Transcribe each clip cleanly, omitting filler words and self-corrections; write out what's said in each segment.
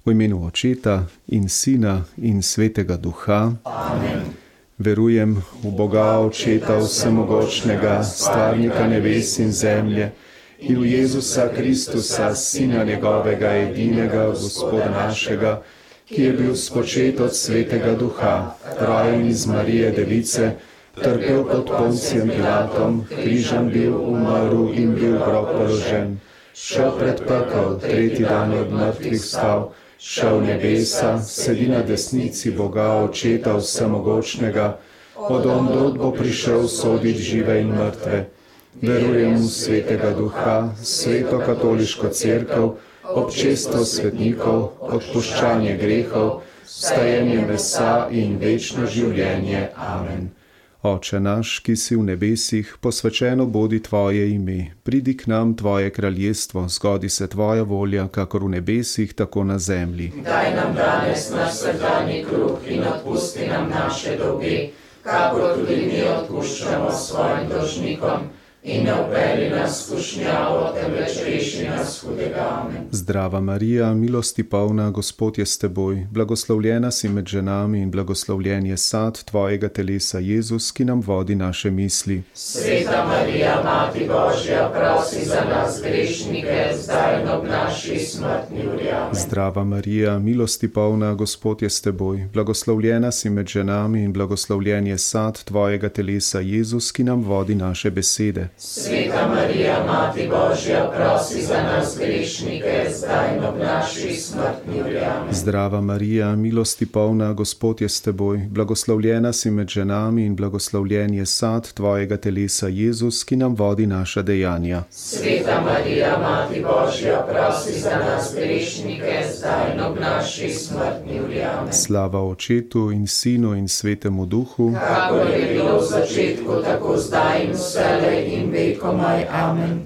V imenu Očeta in Sina in Svetega Duha. Amen. Verujem v Boga Očeta Vsemogočnega, stvarnika nebes in zemlje, in v Jezusa Kristusa, Sina njegovega edinega, Gospoda našega, ki je bil spočet od Svetega Duha, rojen iz Marije Device, trpel pod Poncijem Pilatom, križan bil, umrl in bil v grob položen, šel pred pekel, tretji dan od mrtvih vstal, šel v nebesa, sedi na desnici Boga Očeta Vsemogočnega, od ondod bo prišel soditi žive in mrtve. Verujem v Svetega Duha, Sveto katoliško cerkev, občestvo svetnikov, odpuščanje grehov, vstajenje mesa in večno življenje. Amen. Oče naš, ki si v nebesih, posvečeno bodi tvoje ime. Pridi k nam tvoje kraljestvo, zgodi se tvoja volja, kakor v nebesih, tako na zemlji. Daj nam danes naš vsakdanji kruh in odpusti nam naše dolge, kakor tudi mi odpuščamo svojim dolžnikom. In ne vpelji nas v skušnjavo, temveč reši nas hudega. Amen. Zdrava Marija, milosti polna, Gospod je s teboj, blagoslovljena si med ženami in blagoslovljen je sad tvojega telesa, Jezus, ki nam vodi naše misli. Sveta Marija, Mati Božja, prosi za nas grešnike, zdaj in ob naši smrtni uri. Amen. Zdrava Marija, milosti polna, Gospod je s teboj, blagoslovljena si med ženami in blagoslovljen je sad tvojega telesa, Jezus, ki nam vodi naše besede. Sveta Marija, Mati Božja, prosi za nas grešnike, zdaj in ob naši smrtni uri. Amen. Zdrava Marija, milosti polna, Gospod je s teboj, blagoslovljena si med ženami in blagoslovljen je sad tvojega telesa, Jezus, ki nam vodi naša dejanja. Sveta Marija, Mati Božja, prosi za nas grešnike, zdaj in ob naši smrtni uri. Amen. Slava Očetu in Sinu in Svetemu Duhu, kakor je bilo v začetku, tako zdaj in vselej in vekomaj. Amen.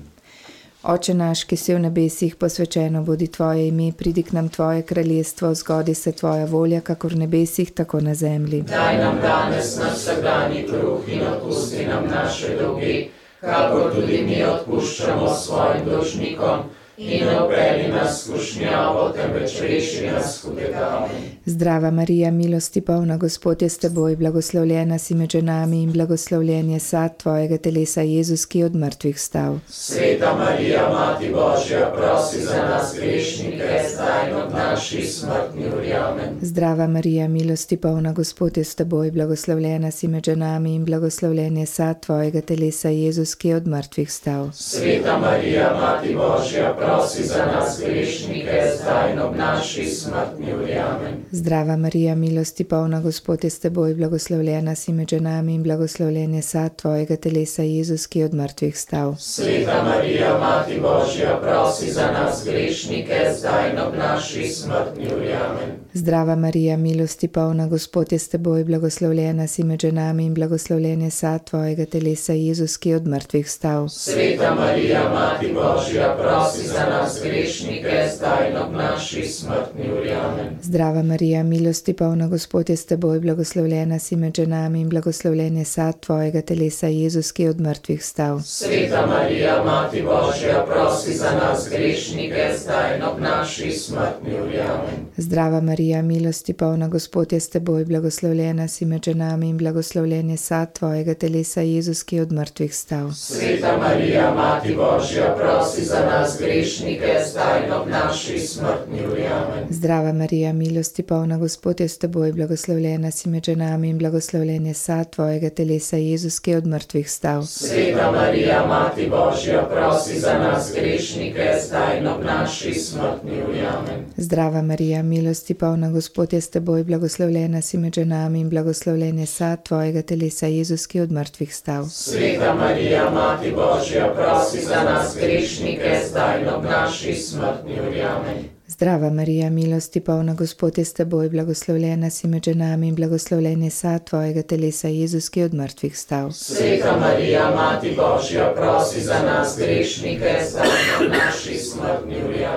Oče naš, ki si v nebesih, posvečeno bodi tvoje ime, pridi k nam tvoje kraljestvo, zgodi se tvoja volja, kakor v nebesih, tako na zemlji. Daj nam danes naš vsakdanji kruh in odpusti nam naše dolge, kakor tudi mi odpuščamo svojim dolžnikom. In ne vpelji nas v skušnjavo, temveč reši nas hudega. Amen. Zdrava Marija, milosti polna, Gospod je s teboj, blagoslovljena si med ženami in blagoslovljen je sad tvojega telesa, Jezus, ki je od mrtvih vstal. Sveta Marija, Mati Božja, prosi za nas grešnike, zdaj in ob naši smrtni uri. Amen. Zdrava Marija, milosti polna, Gospod je s teboj, blagoslovljena si med ženami in blagoslovljen je sad tvojega telesa, Jezus, ki je od mrtvih vstal. Sveta Marija, Mati Božja, prosi za nas grešnike, zdaj in ob naši smrtni uri. Amen. Zdrava Marija, milosti polna, Gospod je s teboj, blagoslovljena si med ženami in blagoslovljen je sad tvojega telesa, Jezus, ki je od mrtvih vstal. Sveta Marija, Mati Božja, prosi za nas grešnike, zdaj in ob naši smrtni uri. Amen. Zdrava Marija, milosti polna, Gospod je s teboj, blagoslovljena si med ženami in blagoslovljen je sad tvojega telesa, Jezus, ki je od mrtvih vstal. Sveta Marija, Mati Božja, prosi za nas grešnike, zdaj in ob naši smrtni uri. Amen. Zdrava Marija, milosti polna, Gospod je s teboj, blagoslovljena si med ženami in blagoslovljen je sad tvojega telesa, Jezus, ki je od mrtvih vstal. Sveta Marija, Mati Božja, prosi za nas grešnike, zdaj in ob naši smrtni uri. Amen. Zdrava Marija, milosti polna, Gospod je s teboj, blagoslovljena si med ženami in blagoslovljen je sad tvojega telesa, Jezus, ki je od mrtvih vstal. Sveta Marija, Mati Božja, prosi za nas grešnike, zdaj in ob naši smrtni uri. Amen. Zdrava Marija, milosti polna, Gospod je s teboj, blagoslovljena si med ženami in blagoslovljen je sad tvojega telesa, Jezus, ki je od mrtvih vstal. Sveta Marija, Mati Božja, prosi za nas grešnike, zdaj in ob naši smrtni uri. Amen. Zdrava Marija, milosti polna, Gospod je s teboj, blagoslovljena si med ženami in blagoslovljen je sad tvojega telesa, Jezus, ki je od mrtvih vstal. Sveta Marija, Mati Božja, prosi za nas grešnike, zdaj in ob naši smrtni uri. Amen. Zdrava Marija, milosti polna, Gospod je s teboj, blagoslovljena si med ženami in blagoslovljen je sad tvojega telesa, Jezus, ki je od mrtvih vstal. Sveta Marija, Mati Božja, prosi za nas grešnike, zdaj in ob naši smrtni uri. Amen.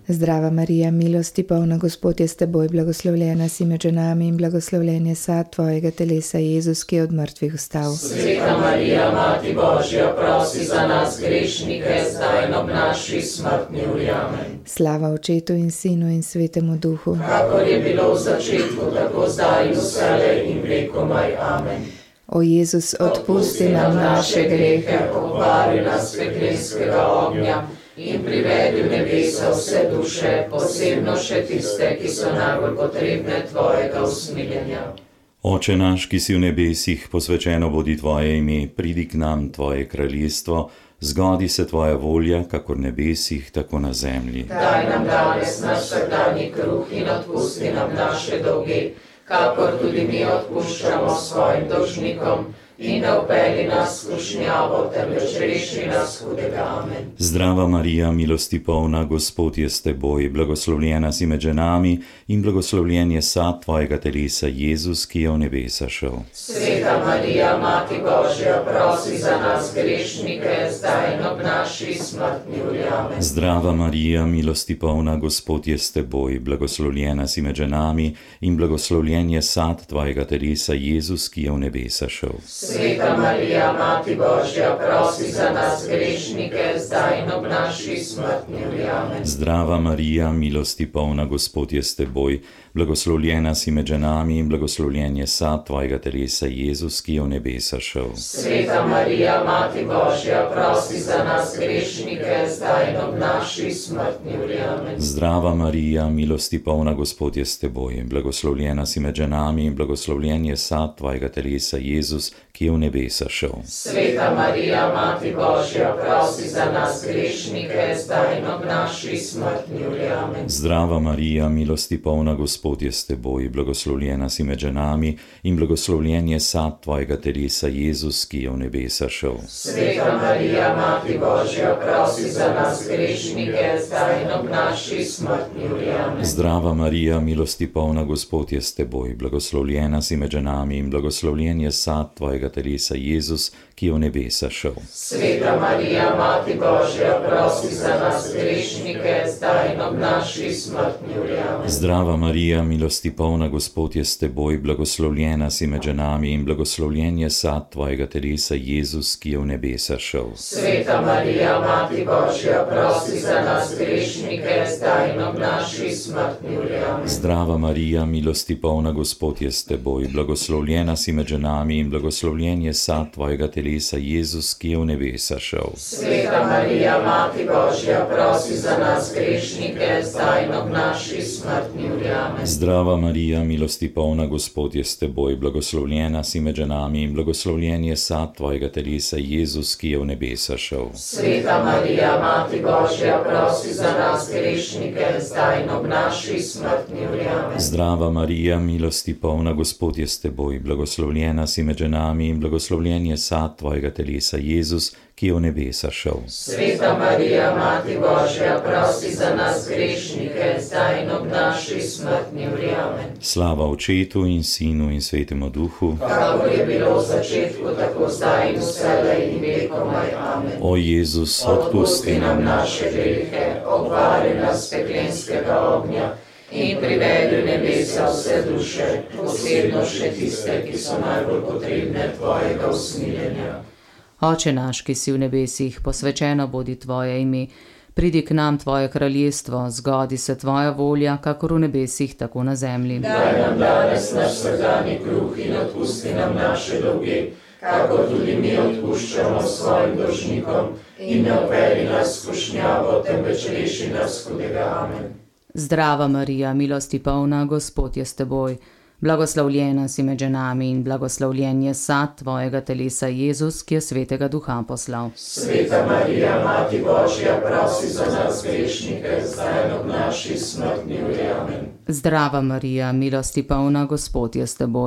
Zdrava Marija, milosti polna, Gospod je s teboj, blagoslovljena si med ženami in blagoslovljen je sad tvojega telesa, Jezus, ki je od mrtvih vstal. Sveta Marija, Mati Božja, prosi za nas grešnike, zdaj in ob naši smrtni uri. Amen. Slava Očetu in Sinu in Svetemu Duhu, Kakor je bilo v začetku, tako zdaj in vselej in vekomaj. Amen. O Jezus, odpusti nam naše grehe, obvari nas peklenskega ognja in privedi v nebesa vse duše, posebno še tiste, ki so najbolj potrebne tvojega usmiljenja. Oče naš, ki si v nebesih, posvečeno bodi tvoje ime, pridi k nam tvoje kraljestvo, zgodi se tvoja volja, kakor v nebesih, tako na zemlji. Daj nam danes naš vsakdanji kruh in odpusti nam naše dolge, kakor tudi mi odpuščamo svojim dolžnikom, in ne vpelji nas v skušnjavo, temveč reši nas hudega. Amen. Zdrava Marija, milosti polna, Gospod je s teboj, blagoslovljena si med ženami in blagoslovljen je sad tvojega telesa, Jezus, ki je v nebesa šel. Sveta Marija, Mati Božja, prosi za nas grešnike, zdaj in ob naši smrtni uri. Amen. Zdrava Marija, milosti polna, Gospod je s teboj, blagoslovljena si med ženami in blagoslovljen je sad tvojega telesa, Jezus, ki je v nebesa šel. Sveta Marija, Mati Božja, prosi za nas grešnike, zdaj in ob naši smrtni uri. Amen. Zdrava Marija, milosti polna, Gospod je s teboj, blagoslovljena si med ženami in blagoslovljen je sad tvojega telesa, Jezus, ki je v nebesa šel. Sveta Marija, Mati Božja, prosi za nas grešnike, zdaj in ob naši smrtni uri. Amen. Zdrava Marija, milosti polna, Gospod je s teboj, blagoslovljena si med ženami in blagoslovljen je sad tvojega telesa, Jezus, ki je v nebesa šel. Sveta Marija, Mati Božja, prosi za nas grešnike, zdaj in ob naši smrtni uri. Amen. Zdrava Marija, milosti polna, Gospod je s teboj, blagoslovljena si med ženami in blagoslovljen je sad tvojega telesa, Jezus, ki je v nebesa šel. Sveta Marija, Mati Božja, prosi za nas grešnike, zdaj in ob naši smrtni uri. Amen. Zdrava Marija, milosti polna, Gospod je s teboj, blagoslovljena si med ženami in blagoslovljen je sad tvojega telesa, Jezus, ki je v nebesa šel. Sveta Marija, Mati Božja, prosi za nas grešnike, zdaj in ob naši smrtni uri. Amen. Zdrava Marija, milosti polna, Gospod je s teboj, blagoslovljena si med ženami in blagoslovljen je sad tvojega telesa, Jezus, ki je v nebesa šel. Sveta Marija, Mati Božja, prosi za nas grešnike, zdaj in ob naši smrtni uri. Amen. Zdrava Marija, milosti polna, Gospod je s teboj, blagoslovljena si med ženami in blagoslovljen je sad tvojega telesa, Jezus, ki je v nebesa šel. Sveta Marija, Mati Božja, prosi za nas grešnike, zdaj in ob naši smrtni uri. Amen. Zdrava Marija, milosti polna, Gospod je s teboj, blagoslovljena si med ženami in blagoslovljen je sad tvojega telesa, Jezus, ki je v nebesa šel. Sveta Marija, Mati Božja, prosi za nas grešnike, zdaj in ob naši smrtni uri. Amen. Zdrava Marija, milosti polna, Gospod je s teboj, blagoslovljena si med ženami in blagoslovljen je sad tvojega telesa, Jezus, ki je v nebesa šel. Sveta Marija, Mati Božja, prosi za nas grešnike, zdaj in ob naši smrtni uri. Amen. Slava Očetu in Sinu in Svetemu Duhu, Kakor je bilo v začetku, tako zdaj in vselej in vekomaj. Amen. o Jezus, Odpusti nam naše grehe, obvari nas peklenskega ognja in privedi v nebesa vse duše, posebno še tiste, ki so najbolj potrebne tvojega usmiljenja. Oče naš, ki si v nebesih, posvečeno bodi tvoje ime, pridi k nam tvoje kraljestvo, zgodi se tvoja volja, kakor v nebesih, tako na zemlji. Daj nam danes naš vsakdanji kruh in odpusti nam naše dolge, kakor tudi mi odpuščamo svojim dolžnikom, in ne vpelji nas v skušnjavo, temveč reši nas hudega. Amen. Zdrava Marija, milosti polna, Gospod je s teboj, blagoslovljena si med ženami in blagoslovljen je sad tvojega telesa, Jezus, ki je Svetega Duha poslal. Sveta Marija, Mati Božja, prosi za nas grešnike, zdaj in ob naši smrtni uri. Amen. Zdrava Marija, milosti polna, Gospod je s teboj,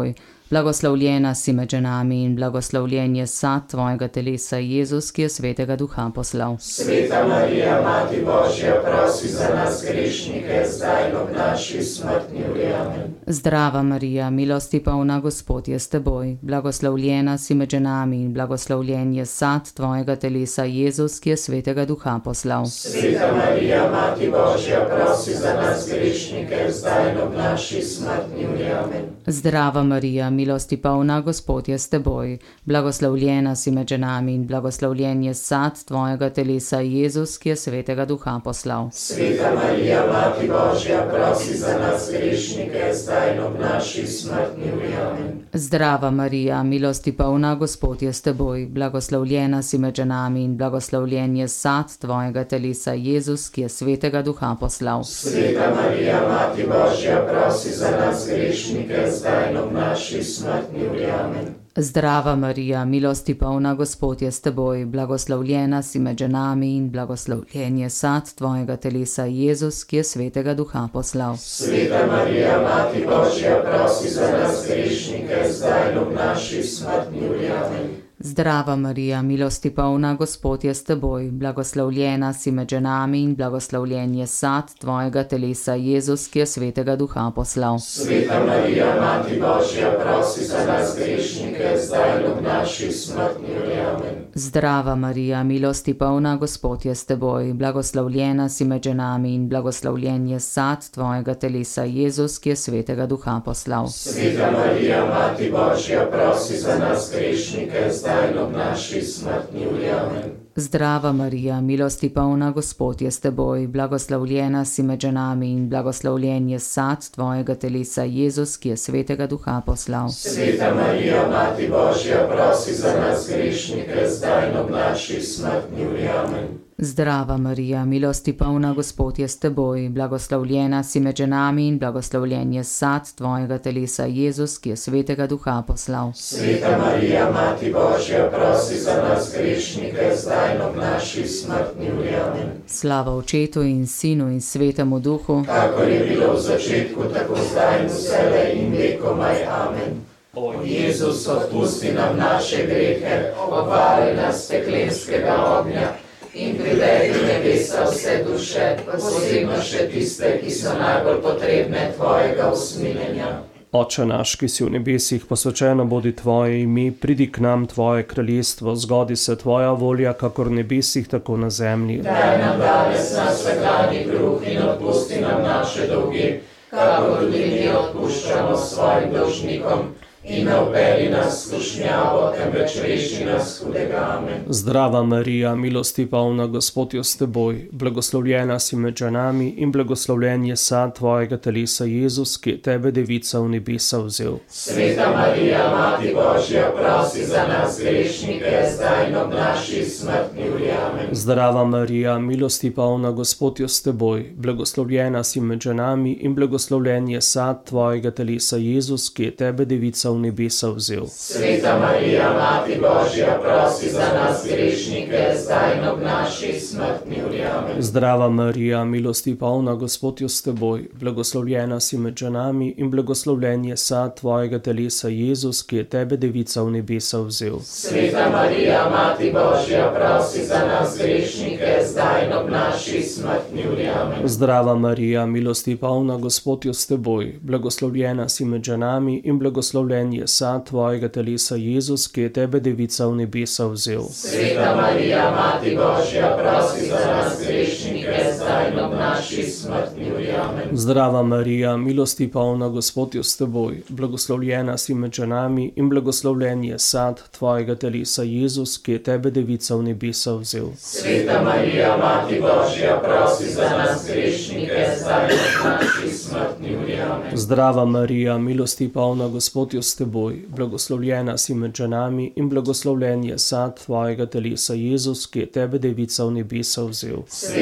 Blagoslovljena si med ženami in blagoslovljen je sad tvojega telesa, Jezus, ki je svetega duha poslal. Sveta Marija, Mati Božja, prosi za nas grešnike, zdaj in ob naši smrtni uri. Amen. Zdrava Marija, milosti polna, Gospod je s teboj. Blagoslovljena si med ženami in blagoslovljen je sad tvojega telesa, Jezus, ki je svetega duha poslal. Sveta Marija, Mati Božja, prosi za nas grešnike, zdaj in ob naši smrtni uri. Amen. Zdrava Marija, milosti polna, Gospod je s teboj. Blagoslovljena si med ženami in blagoslovljen je sad tvojega telesa, Jezus, ki je svetega duha poslal. Sveta Marija, Mati Božja, prosi za nas grešnike, zdaj in ob naši smrtni uri. Amen. Zdrava Marija, milosti polna, Gospod je s teboj. Blagoslovljena si med ženami in blagoslovljen je sad tvojega telesa, Jezus, ki je svetega duha poslal. Sveta Marija, Mati Božja, prosi za nas grešnike, zdaj in ob naši smrtni uri. Amen. Zdrava Marija, milosti polna, Gospod je s teboj. Blagoslovljena si med ženami in blagoslovljen je sad tvojega telesa, Jezus, ki je svetega duha poslal. Sveta Marija, Mati Božja, prosi za nas grešnike, zdaj in ob naši smrtni uri. Amen. Zdrava Marija, milosti polna, Gospod je s teboj. Blagoslovljena si med ženami in blagoslovljen je sad tvojega telesa, Jezus, ki je svetega duha poslal. Sveta Marija, Mati Božja, prosi za nas grešnike, zdaj in ob naši smrtni uri. Amen. Zdrava Marija, milosti polna, Gospod je s teboj. Blagoslovljena si med ženami in blagoslovljen je sad tvojega telesa, Jezus, ki je svetega duha poslal. Sveta Marija, Mati Božja, prosi za nas grešnike, zdaj in ob naši smrtni uri. Amen. Zdrava Marija, milosti polna, Gospod je s teboj. Blagoslovljena si med ženami in blagoslovljen je sad tvojega telesa, Jezus, ki je svetega duha poslal. Sveta Marija, Mati Božja, prosi za nas grešnike, zdaj in ob naši smrtni uri. Amen. Zdrava Marija, milosti polna, Gospod je s teboj. Blagoslovljena si med ženami in blagoslovljen je sad tvojega telesa, Jezus, ki je svetega duha poslal. Sveta Marija, Mati Božja, prosi za nas grešnike, zdaj in ob naši smrtni uri. Amen. Slava Očetu in Sinu in Svetemu Duhu, kakor je bilo v začetku, tako zdaj in vselej in vekomaj. Amen. O Jezus, odpusti nam naše grehe, obvari nas peklenskega ognja in privedi nebesa vse duše, posebno še tiste, ki so najbolj potrebne tvojega usmiljenja. Oče naš, ki si v nebesih, posvečeno bodi tvoje ime, pridi k nam tvoje kraljestvo, zgodi se tvoja volja, kakor v nebesih, tako na zemlji. Daj nam danes naš vsakdanji kruh in odpusti nam naše dolge, kakor tudi mi odpuščamo svojim dolžnikom. In ne vpelji nas v skušnjavo, temveč reši nas hudega. Amen. Zdrava Marija, milosti polna, Gospod je s teboj. Blagoslovljena si med ženami in blagoslovljen je sad tvojega telesa, Jezus, ki je tebe devica v nebesa vzel. Sveta Marija, Mati Božja, prosi za nas grešnike, zdaj in ob naši smrtni uri. Amen. Zdrava Marija, milosti polna, Gospod je s teboj. Blagoslovljena si med ženami in blagoslovljen je sad tvojega telesa, Jezus, ki je tebe devica v nebesa vzel. Sveta Marija, Mati Božja, prosi za nas grešnike, zdaj in ob naši smrtni uri. Amen. Zdrava Marija, milosti polna, Gospod je s teboj. Blagoslovljena si med ženami in blagoslovljen je sad tvojega telesa, Jezus, ki je tebe devica v nebesa vzel. Sveta Marija, Mati Božja, prosi za nas grešnike, zdaj in ob naši smrtni uri. Amen. Zdrava Marija, milosti polna, Gospod je s teboj. Blagoslovljena si med ženami in blagoslovljen je sad tvojega telesa, Jezus, ki je tebe devica v nebesa vzel. Sveta Marija, Mati Božja, prosi za nas grešnike, zdaj in ob naši smrtni uri. Amen. Zdrava Marija, milosti polna, Gospod je s teboj. Blagoslovljena si med ženami in blagoslovljen je sad tvojega telesa, Jezus, ki je tebe devica v nebesa vzel. Sveta Marija, Mati Božja, prosi za nas grešnike, zdaj in ob naši smrtni uri. Amen. Zdrava Marija, milosti polna, Gospod je s teboj. Blagoslovljena si med ženami in blagoslovljen je sad tvojega telesa, Jezus, ki je tebe devica v nebesa vzel. Sveta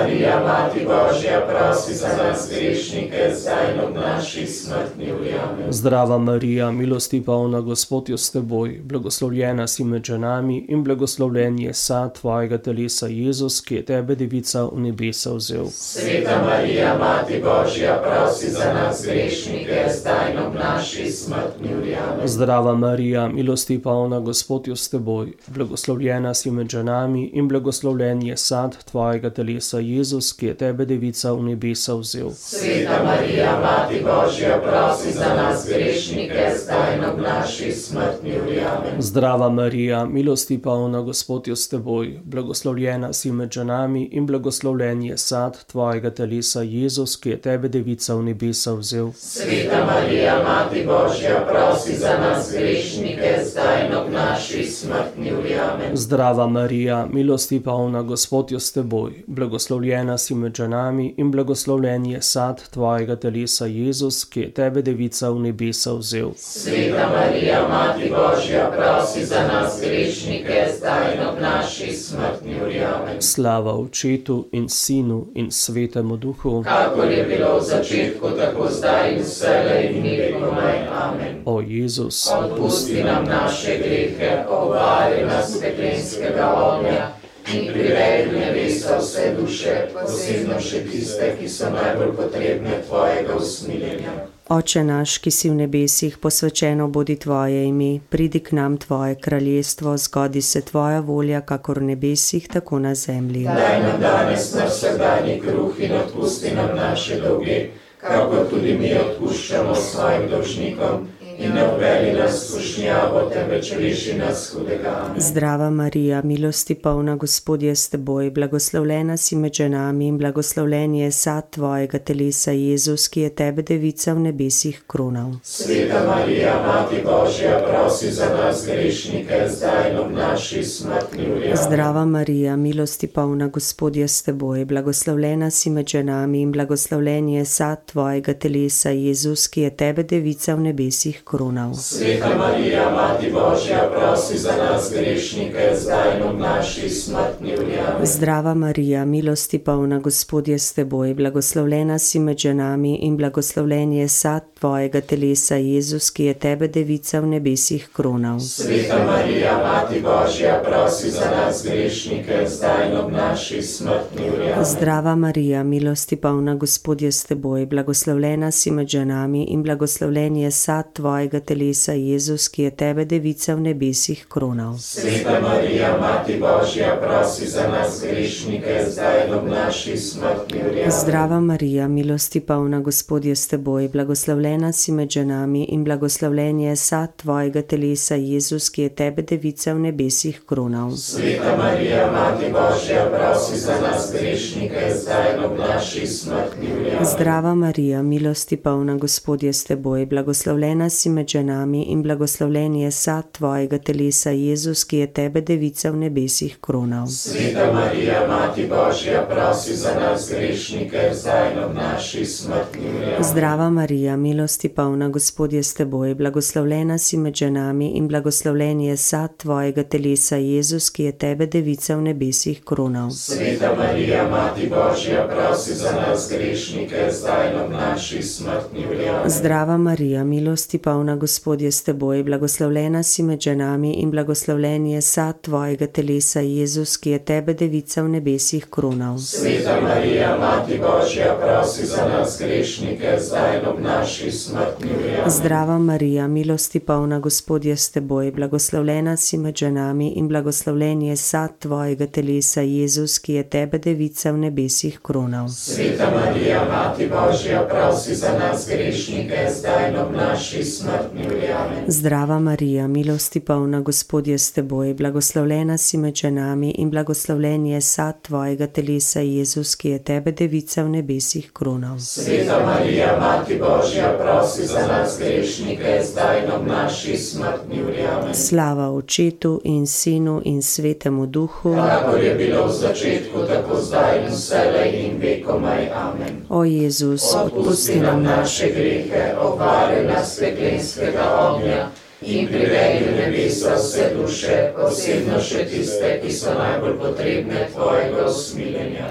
Marija, Mati Božja, prosi za nas grešnike, zdaj in ob naši smrtni uri. Amen. Zdrava Marija, milosti polna, Gospod je s teboj, blagoslovljena si med ženami in blagoslovljen je sad tvojega telesa, Jezus, ki je tebe, devica, v nebesa vzel. Sveta Marija, Mati Božja, prosi za nas grešnike, zdaj in ob naši smrtni uri. Amen. Zdrava Marija, milosti polna, Gospod je s teboj, blagoslovljena si med ženami in blagoslovljen je sad tvojega telesa, Jezus, ki je tebe, devica, v nebesa vzel. Sveta Marija, Mati Božja, prosi za nas grešnike, zdaj in ob naši smrtni uri. Amen. Zdrava Marija, milosti polna, Gospod je s teboj, blagoslovljena si med ženami in blagoslovljen je sad tvojega telesa, Jezus, ki je tebe, devica, v nebesa vzel. Sveta Marija, Mati Božja, prosi za nas grešnike, zdaj in ob naši smrtni uri. Amen. Zdrava Marija, milosti polna, Gospod je s teboj, blagoslovljena si med ženami in blagoslovljen je sad tvojega telesa, Jezus, ki je tebe, devica, v nebesa vzel. Sveta Marija, Mati Božja, prosi za nas grešnike, zdaj in ob naši smrtni uri. Amen. Slava Očetu in Sinu in Svetemu Duhu, kakor je bilo v začetku, tako zdaj in vselej in vekomaj. Amen. o Jezus. Odpusti nam naše grehe, obvari nas peklenskega ognja in privedi v nebeso vse duše, posebno še tiste, ki so najbolj potrebne tvojega usmiljenja. Oče naš, ki si v nebesih, posvečeno bodi tvoje ime, pridi k nam tvoje kraljestvo, zgodi se tvoja volja, kakor v nebesih, tako na zemlji. Daj nam danes naš vsakdanji kruh in odpusti nam naše dolge, kakor tudi mi odpuščamo svojim dolžnikom. In ne uvedi nas v skušnjavo, temveč reši nas hudega. Amen. Zdrava Marija, milosti polna, Gospod je s teboj, blagoslovljena si med ženami in blagoslovljen je sad tvojega telesa, Jezus, ki je tebe, devica, v nebesih kronal. Sveta Marija, Mati Božja, prosi za nas grešnike, zdaj in ob naši smrtni uri. Zdrava Marija, milosti polna, Gospod je s teboj, blagoslovljena si med ženami in blagoslovljen je sad tvojega telesa, Jezus, ki je tebe, devica, v nebesih kronal. Sveta Marija, Mati Božja, prosi za nas grešnike, zdaj in ob naši smrtni uri. Amen. Zdrava Marija, milosti polna, Gospod je s teboj, blagoslovljena si med ženami in blagoslovljen je sad tvojega telesa, Jezus, ki je tebe, devica, v nebesih kronal. Sveta Marija, Mati Božja, prosi za nas grešnike, zdaj in ob naši smrtni uri. Amen. Zdrava Marija, milosti polna, Gospod je s teboj, blagoslovljena si med ženami in blagoslovljen je sad tvojega telesa, Jezus, ki je tebe, devica, v nebesih kronal. Sveta Marija, Mati Božja, prosi za nas grešnike, zdaj in ob naši smrtni uri. Amen. Zdrava Marija, milosti polna, Gospod je s teboj, blagoslovljena si med ženami in blagoslovljen je sad tvojega telesa, Jezus, ki je tebe, devica, v nebesih kronal. Sveta Marija, Mati Božja, prosi za nas grešnike, zdaj in ob naši smrtni uri. Amen. Zdrava Marija, milosti polna, Gospod je s teboj, blagoslovljena si med ženami in blagoslovljen je sad tvojega telesa, Jezus, ki je tebe, devica, v nebesih kronal. Sveta Marija, Mati Božja, prosi za nas grešnike, zdaj in ob naši smrtni uri. Amen. Zdrava Marija, milosti polna, Gospod je s teboj, blagoslovljena si med ženami in blagoslovljen je sad tvojega telesa, Jezus, ki je tebe, devica, v nebesih kronal. Sveta Marija, Mati Božja, prosi za nas grešnike, zdaj in ob naši smrtni uri. Amen. Zdrava Marija, milosti polna, Gospod je s teboj, blagoslovljena si med ženami in blagoslovljen je sad tvojega telesa, Jezus, ki je tebe, devica, v nebesih kronal. Sveta Marija, Mati Božja, prosi za nas grešnike, zdaj in ob naši smrtni uri. Amen. Zdrava Marija, milosti polna, Gospod je s teboj, blagoslovljena si med ženami in blagoslovljen je sad tvojega telesa, Jezus, ki je tebe, devica, v nebesih kronal. Sveta Marija, Mati Božja, prosi za nas grešnike, zdaj in ob naši smrtni uri. Amen. Zdrava Marija, milosti polna, Gospod je s teboj, blagoslovljena si med ženami in blagoslovljen je sad tvojega telesa, Jezus, ki je tebe, devica, v nebesih kronal. Sveta Marija, Mati Božja, prosi za nas grešnike, zdaj in ob naši smrtni uri. Amen. Slava Očetu in Sinu in Svetemu Duhu, kakor je bilo v začetku, tako zdaj in vselej in vekomaj. Amen. o Jezus, Odpusti nam naše grehe, obvari nas peklenskega ognja in privedi v nebeso vse duše, posebno še tiste, ki so najbolj potrebne tvojega usmiljenja.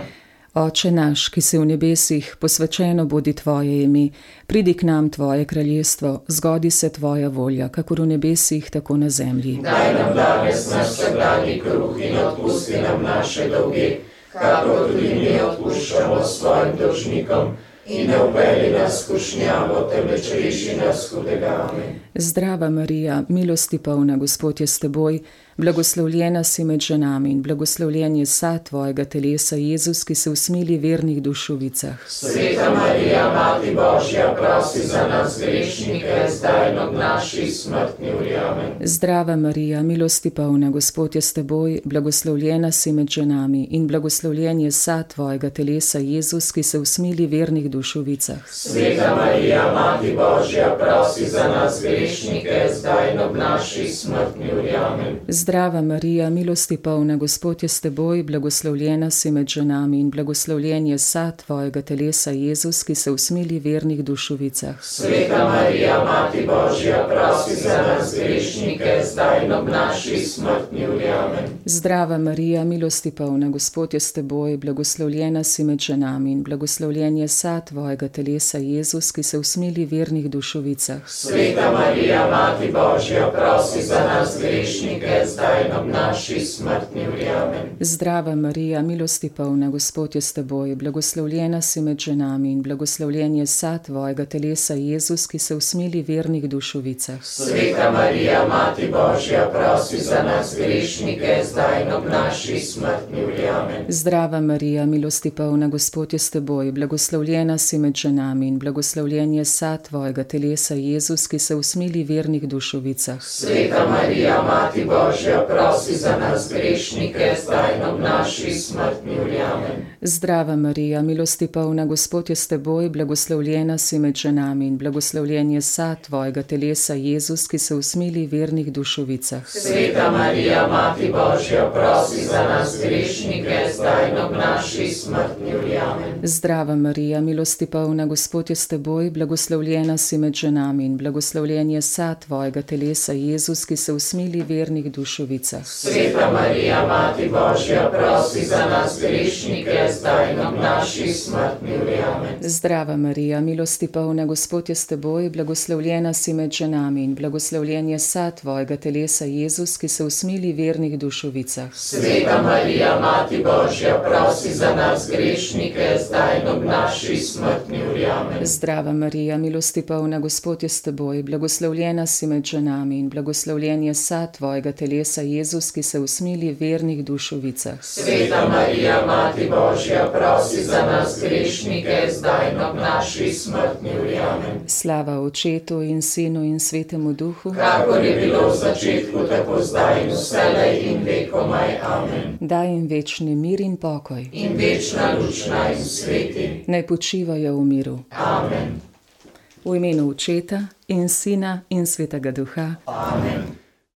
Oče naš, ki si v nebesih, posvečeno bodi tvoje ime, pridi k nam tvoje kraljestvo, zgodi se tvoja volja, kakor v nebesih, tako na zemlji. Daj nam danes naš vsakdanji kruh in odpusti nam naše dolge, kakor tudi mi odpuščamo svojim dolžnikom. In ne uvedi nas v skušnjavo, temveč reši nas hudega. Amen. Zdrava Marija, milosti polna, Gospod je s teboj, blagoslovljena si med ženami in blagoslovljen je sad tvojega telesa, Jezus, ki se usmili vernih duš v vicah. Sveta Marija, Mati Božja, prosi za nas grešnike, zdaj in ob naši smrtni uri. Amen. Zdrava Marija, milosti polna, Gospod je s teboj, blagoslovljena si med ženami in blagoslovljen je sad tvojega telesa, Jezus, ki se usmili vernih duš v vicah. Sveta Marija, Mati Božja, prosi za nas grešnike, zdaj in ob naši smrtni uri. Amen. Zdrava Marija, milosti polna, Gospod je s teboj, blagoslovljena si med ženami in blagoslovljen je sad tvojega telesa, Jezus, ki se usmili vernih duš v vicah. Sveta Marija, Mati Božja, prosi za nas grešnike, zdaj in ob naši smrtni uri. Amen. Zdrava Marija, milosti polna, Gospod je s teboj, blagoslovljena si med ženami in blagoslovljen je sad tvojega telesa, Jezus, ki se usmili vernih duš v vicah. Sveta Marija, Mati Božja, prosi za nas grešnike, zdaj in ob naši smrtni uri. Amen. Zdrava Marija, milosti polna, Gospod je s teboj, blagoslovljena si med ženami in blagoslovljen je sad tvojega telesa, Jezus, ki se usmili vernih duš v vicah. Sveta Marija, Mati Božja, prosi za nas grešnike, zdaj in ob naši smrtni uri. Amen. Zdrava Marija, milosti polna, Gospod je s teboj, blagoslovljena si med ženami in blagoslovljen je sad tvojega telesa, Jezus, ki se usmili vernih duš v vicah. Sveta Marija, Mati Božja, prosi za nas grešnike, zdaj in ob naši smrtni uri. Amen. Zdrava Marija, milosti polna, Gospod je s teboj, blagoslovljena si med ženami in blagoslovljen je sad tvojega telesa, Jezus, ki se usmili vernih duš v vicah. Sveta Marija, Mati Božja, prosi za nas grešnike, zdaj in ob naši smrtni uri. Amen. Zdrava Marija, milosti polna, Gospod je s teboj, blagoslovljena si med ženami in blagoslovljen je sad tvojega telesa, Jezus, ki se usmili vernih duš v vicah. Sveta Marija, Mati Božja, prosi za nas grešnike, zdaj in ob naši smrtni uri. Amen. Zdrava Marija, milosti polna, Gospod je s teboj, blagoslovljena si med ženami in blagoslovljen je sad tvojega telesa, Jezus, ki se usmili vernih duš v vicah. Sveta Marija, Mati Božja, prosi za nas grešnike, zdaj in ob naši smrtni uri. Amen. Zdrava Marija, milosti polna, Gospod je s teboj, blagoslovljena si med ženami in blagoslovljen je sad tvojega telesa, Jezus, ki se usmili vernih duš v vicah. Sveta Marija, Mati Božja, prosi za nas grešnike, zdaj in ob naši smrtni uri. Amen. Slava Očetu in Sinu in Svetemu Duhu, kakor je bilo v začetku, tako zdaj in vselej in vekomaj. Amen. daj jim večni mir in pokoj. In večna luč naj jim sveti. Naj počivajo v miru. Amen. V imenu Očeta in Sina in Svetega Duha. Amen.